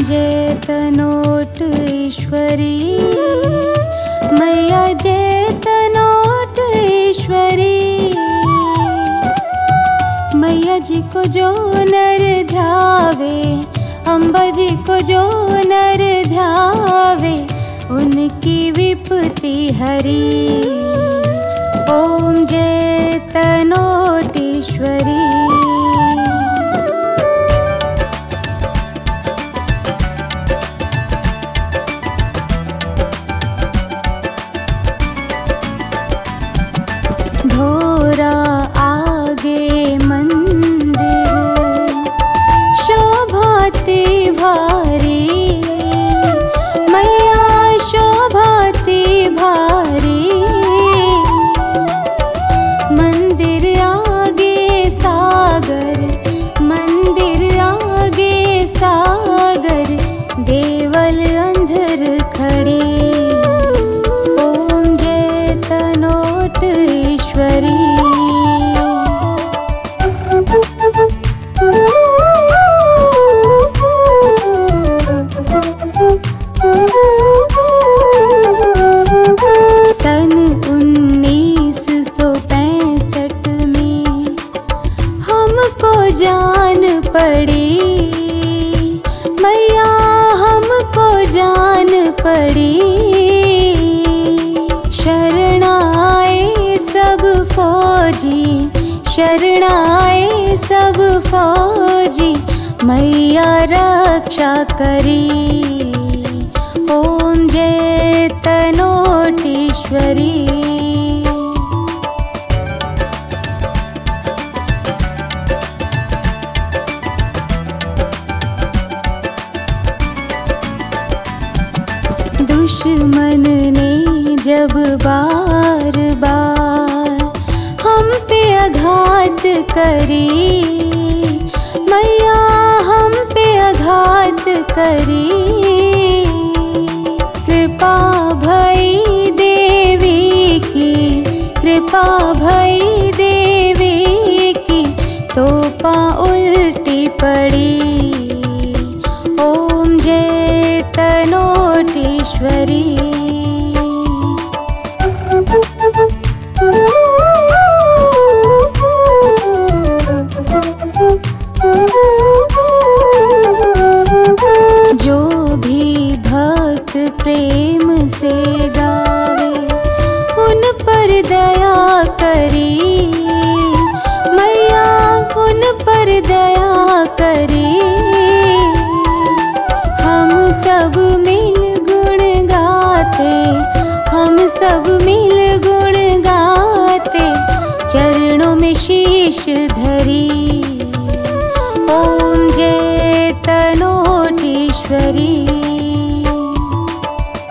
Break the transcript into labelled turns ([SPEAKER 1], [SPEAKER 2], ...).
[SPEAKER 1] जैतनोट ईश्वरी, मैया जैतनोट ईश्वरी। मैया जी को जो नर ध्यावे, अम्बा जी को जो नर ध्यावे, उनकी विपत्ति हरी। ओम जैतनोट ईश्वरी। धोरा आगे मंदिर, शोभाती भारी, मैया शोभाती भारी। मंदिर आगे सागर, मंदिर आगे सागर, देवल अंधर खड़ी। ओम जैतनोट ईश्वरी। सन 1965 में हमको जान पड़ी, मैया हमको जान पड़ी। शरणाए सब फौजी, शरणाए सब फौजी, मैया रक्षा करी। ओम जैतनोट ईश्वरी। दुश्मन ने जब बार बार हम पे आघात करी, मैया हम पे आघात करी। कृपा भई देवी की, कृपा भई देवी की, तोपा उल्टी पड़ी। ओम जैतनोट ईश्वरी। जो भी भक्त प्रेम से गावे, उन पर दया करी, मैया उन पर दया करी। हम सब मिल गुण गाते, हम सब मिल गुण गाते, चरणों में शीश धरी। ओम जैतनोट ईश्वरी।